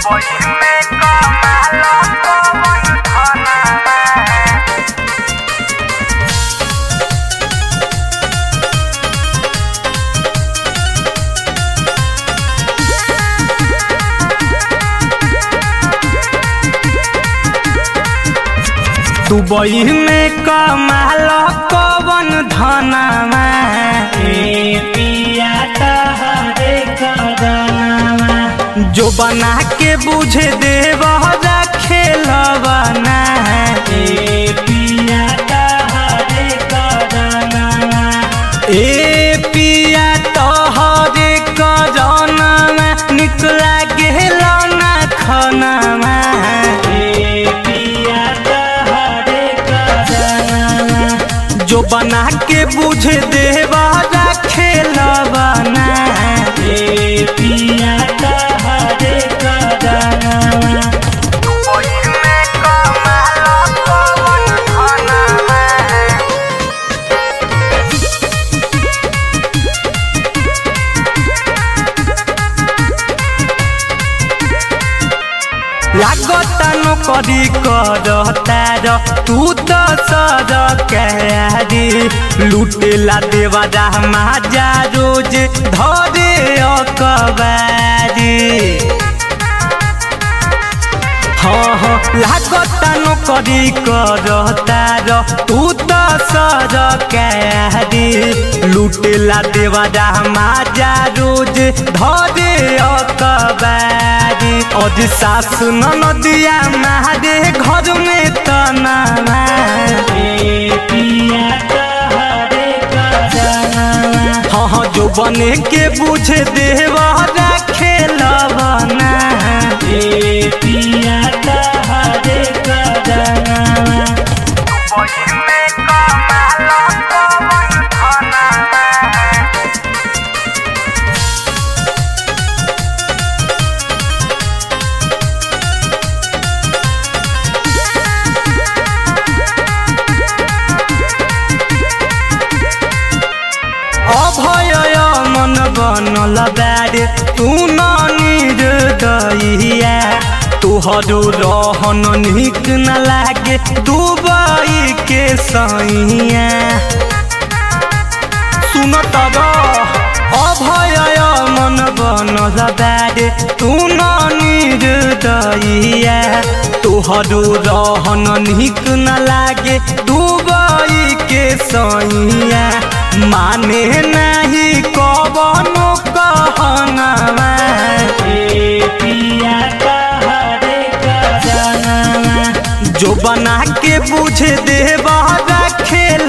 Dubai में कमाल कवन धनवा पिया तहरे करनवा जो बना के बुझे देव खेलवना पिया तहरे करनवा पिया तहरे करनवा निकला गेल ना खनवा जो बना के बुझे देवा खेलवना पिया तहरे करनवा लागता नौकरी करतार तू तो सरकारी लुटेला देवा माजा रोज धरे अकबारी हाँ लागता नौकरी करतार तू तो सरकारी लुटेला देवा माजा रोज धरे अकबारी और सास नदिया मारे घर में तनावा पिया तहरे करनवा हाँ जो बने के बुझे देवा खेलवना पिया तहरे करनवा अभय मन बनल बारे तू निर्दयिया तुहरो रहन निक न लागे दुबई के सैया सुनत अभय मन बनल बारे तू निर्दयिया तुहरो रहन निक न लागे दुबई के सैया माने नहीं कवनो कहनवा पिया तहरे करनवा जो बना के बुझे देवा खेल